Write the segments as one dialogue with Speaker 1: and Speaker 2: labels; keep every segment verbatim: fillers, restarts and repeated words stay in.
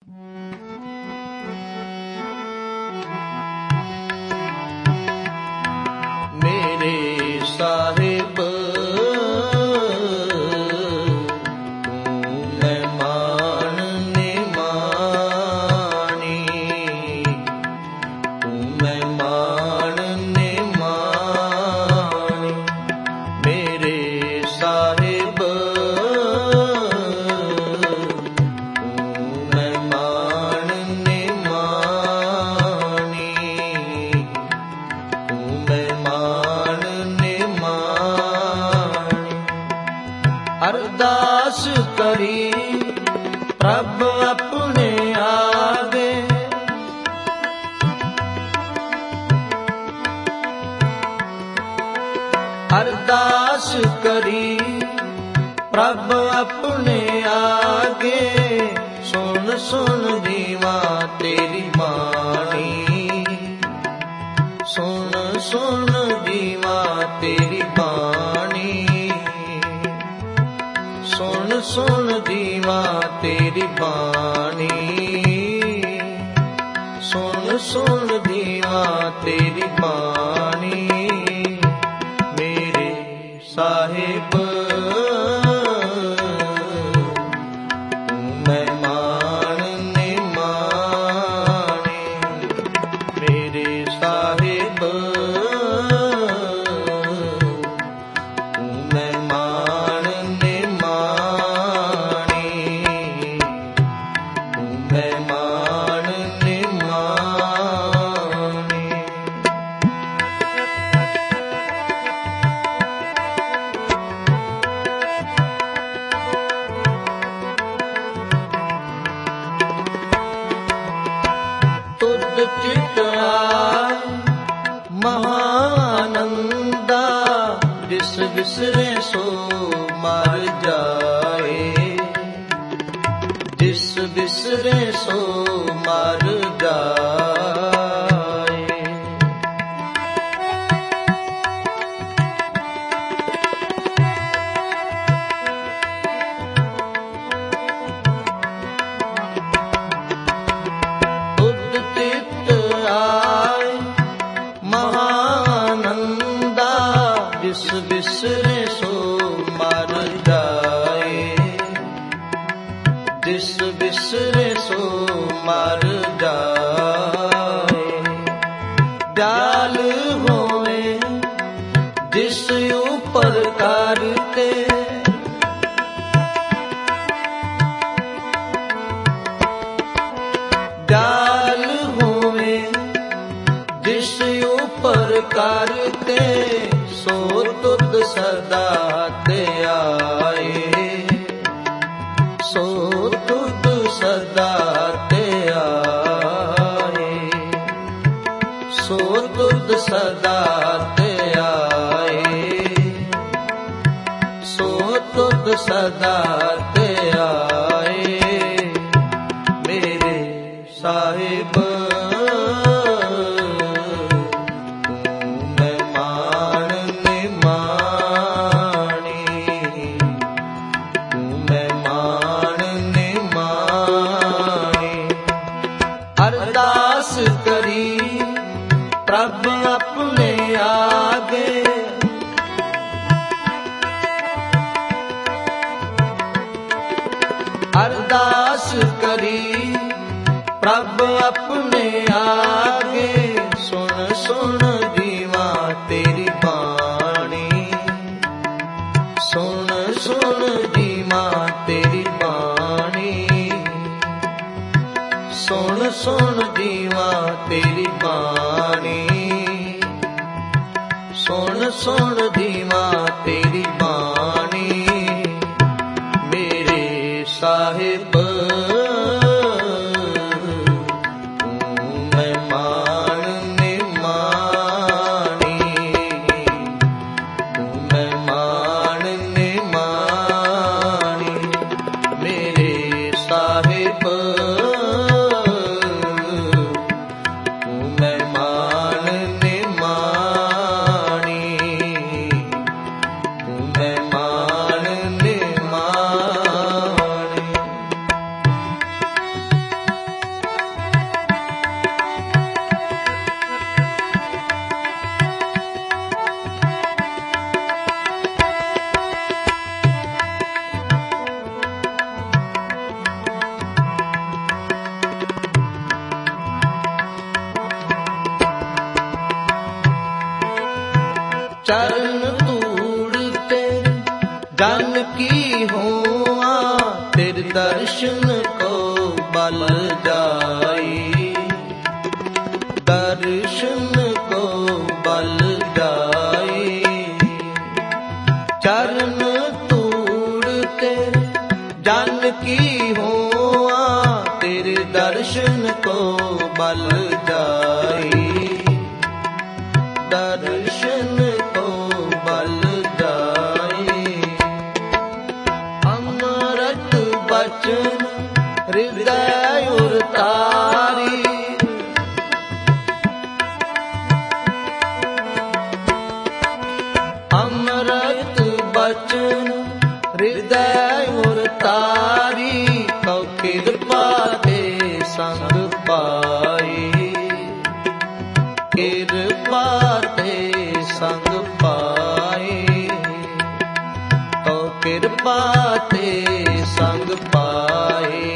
Speaker 1: अरदास करी प्रभ अपने आगे, अरदास करी प्रभ अपने आगे। सुन सुन दीवा तेरी बाणी, सुन सुन दीवा तेरी बाणी, सुन सुन दीवा तेरी बाणी, सुन सुन दीवा तेरी बाणी। मेरे साहिब मैं मानने माने, मेरे साहिब मैं मानने माने, मैं मानने माने। तुद चित आए महानंदा, जिस विसरे सो मर जाए, जिस विसरे सो मर जाए। तुद चित आए महानंदा, जिस विसरे सो मर जाए, जिस विसरे सो मर जाए। दयाल होए जिस ऊपर करते, दयाल होए जिस ऊपर करते, सो तुद सदा ते आए, सो तुद सदा ते आए, सो तुद सदा ते आए, सो तुद सदा ते आए। मेरे साहिब मैं मानने माने, मैं मानने माने। अरदास करी प्रभ अपने आगे, अरदास करी प्रभ अपने आगे। सुन सुन दीवा तेरी बाणी, सुन सुन दीवा तेरी बाणी, सुन सुन दीवा तेरी बाणी, सुन सुन दीवा तेरी बाणी। मेरे साहिब मैं मानने माने, मैं मानने माने। मेरे साहिब मैं मानने माने, मैं मानने माने। बल जाई, दर्शन को बल जाई। चरण तूड़ तेरे जन की होआ, तेरे दर्शन को बल जाई, दर्शन को बल जाई। अमृत बचन हृदय उतारी, अमृत बचन हृदय उतारी। कौ कृपा ते संग पाई, कृपा ते संग पाई। कौ कृपा ते संग पाई,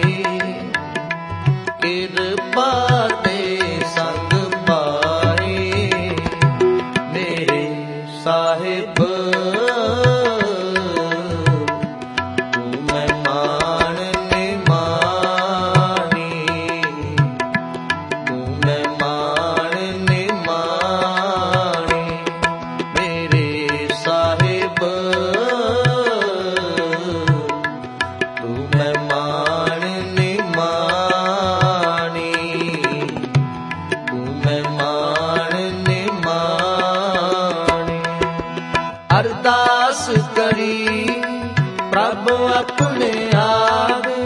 Speaker 1: कृपा ते संग पाई। मेरे साहिब तू मैं मान निमानी, तू मैं मान निमानी। मेरे साहिब तू मैं मान निमानी, तू मैं मान निमानी। अरदास करी प्रभ अपने आवे,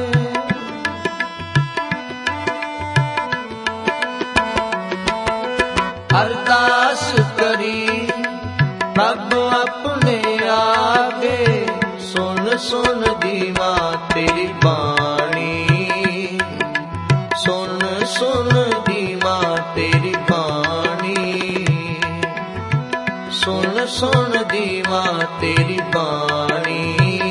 Speaker 1: अरदास करी प्रभ अपने आगे। सुन सुन दीवा तेरी बाणी, सुन सुन दीवा तेरी बाणी। सुन सुन दीवा तेरी बाणी,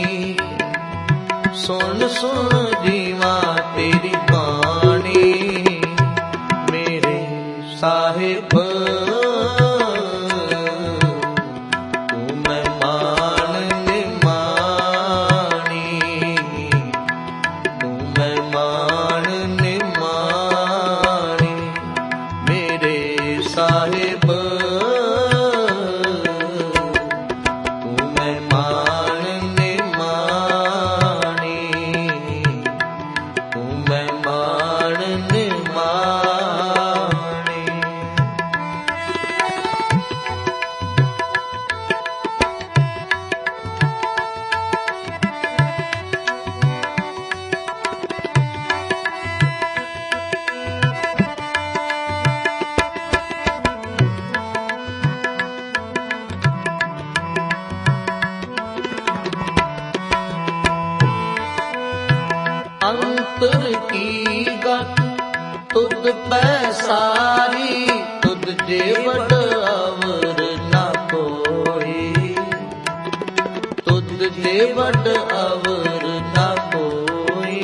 Speaker 1: सुन सुन दीवा तेरी बाणी। मेरे साहिब तू मैं मान निमानी, तू मैं मान निमानी। मेरे साहिब तू मैं मान निमानी, तू मैं मान निमानी। अंतर की गत तुद पै सारी, तुद जेवट अवर न कोई, तुद जेवट अवर न कोई।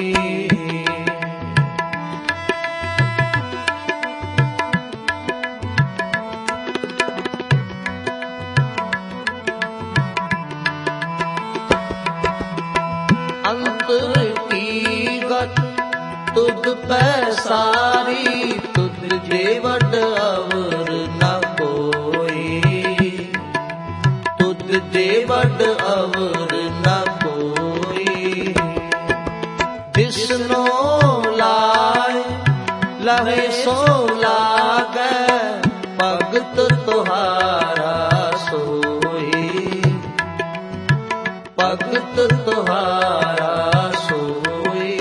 Speaker 1: अंतर की गत तुद पै सारी, तुद जेवट अवर न कोई, तुद जेवट अवर न कोई। जिसनो लाए लहे सो लागै, भगत तुहारा सोई, भगत तुहारा सोई।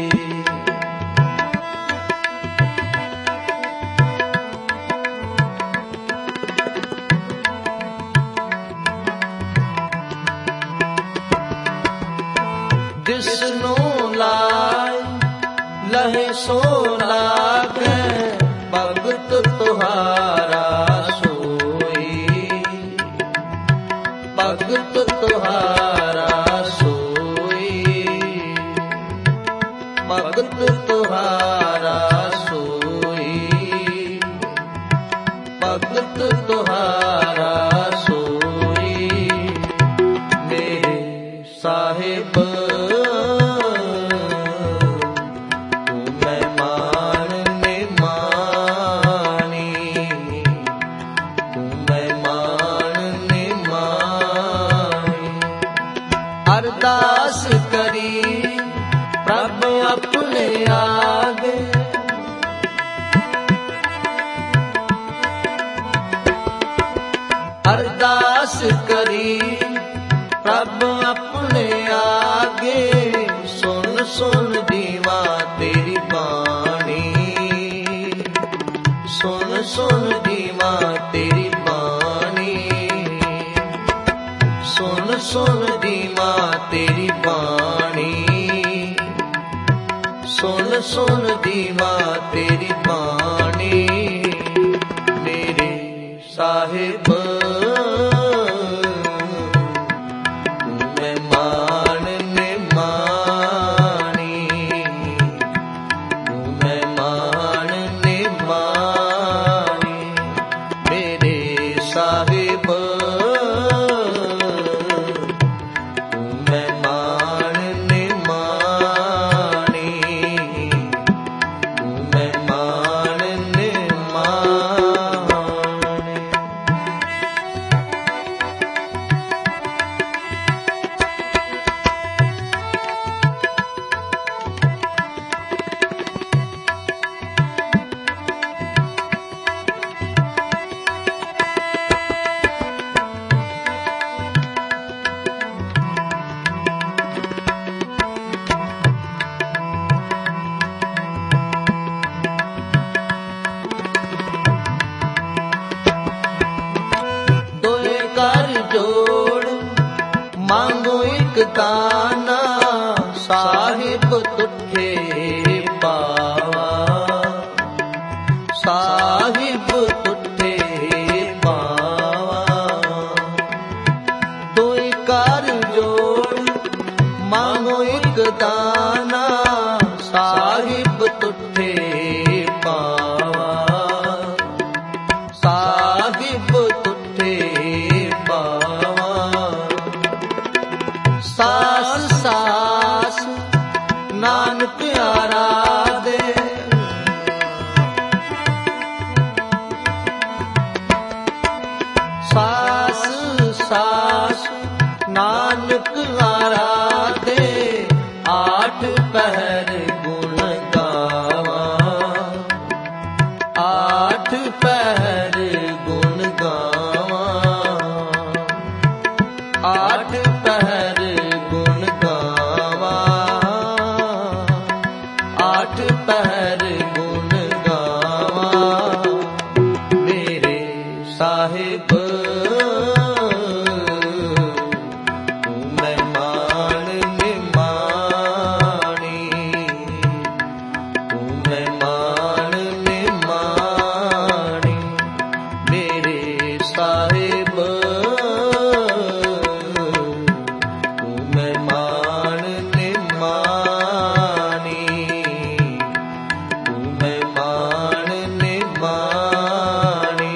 Speaker 1: जिसनो लाए लहे सो लागै, भगत तुहारा सोई, भगत तुहारा सोई, भगत तुहारा सोई, भगत तुहारा सोई। मेरे साहिब तू मैं ਕਰੀ ਪ੍ਰਭ ਆਪਣੇ ਆਗੇ, ਸੁਣ ਸੁਣ ਦੀਵਾ ਤੇਰੀ ਬਾਣੀ, ਸੁਣ ਸੁਣ ਦੀਵਾ ਤੇਰੀ ਬਾਣੀ, ਸੁਣ ਸੁਣ ਦੀਵਾ ਤੇਰੀ ਬਾਣੀ, ਸੁਣ ਸੁਣ ਦੀਵਾ ਤੇਰੀ ਬਾਣੀ। ਮੇਰੇ ਸਾਹਿਬ ਮੰਗੋ ਇੱਕ ਦਾਨਾ, ਸਾਹਿਬ ਤੁਠੇ ਪਾਵਾ, ਸਾਹਿਬ ਤੁਠੇ ਪਾਵਾ। ਦੋਏ ਕਰ ਜੋੜ ਮੰਗੋ ਇੱਕ ਦਾਨਾ, ਸਾਹਿਬ ਤੁਠੇ ਪਾਵਾ, ਸਾਹਿਬ ਤੁਠੇ ਪਾਵਾ। ਸਾਸ ਸਾਸ ਨਾਨਕ ਆਰਾਧੇ, ਸਾਸ ਸਾਸ ਨਾਨਕ ਆਰਾਧੇ। ਆਠ ਪਹਿਰ ਗੁਣ ਗਾਵਾਂ, ਆਠ ਪਹਿਰ ਗੁਣ ਗਾਵਾਂ, ਆਠ ਪਹਿਰ ਗੁਣ ਗਾਵਾਂ, ਆਠ ਪਹਿਰ ਗੁਣ ਗਾਵਾਂ। ਮੇਰੇ ਸਾਹਿਬ ਮਹਿਮਾਨ ਨਿਮਾਣੀ, ਮਹਿਮਾਨ ਨਿਮਾਣੀ। ਮੇਰੇ ਸਾਹਿਬ ਮਹਿਮਾਨ ਨਿਮਾਣੀ, ਮਹਿਮਾਨ ਨਿਮਾਣੀ।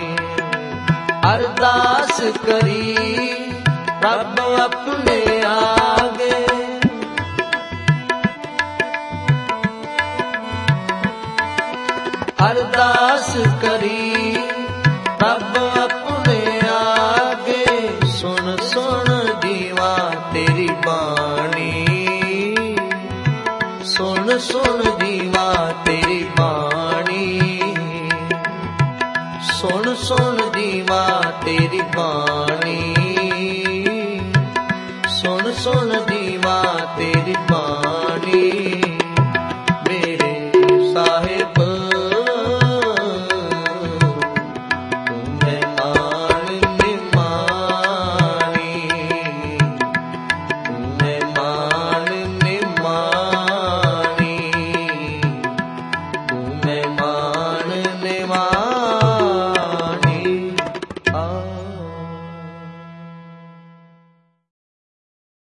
Speaker 1: ਅਰਦਾਸ ਕਰੀ ਪ੍ਰਭ ਆਪਣੇ ਆਗੇ, ਅਰਦਾਸ ਕਰੀ ਪ੍ਰਭ ਆਪਣੇ ਆਗੇ। ਸੁਣ ਸੁਣ ਦੀਵਾ ਤੇਰੀ ਬਾਣੀ, ਸੁਣ ਸੁਣ ਦੀਵਾ ਤੇਰੀ ਬਾਣੀ, ਸੁਣ ਸੁਣ ਦੀਵਾ ਤੇਰੀ ਬਾਣੀ, ਸੁਣ ਸੁਣ ਦੀਵਾ ਤੇਰੀ ਬਾਣੀ। ਮੇਰੇ ਸਾਹਿਬ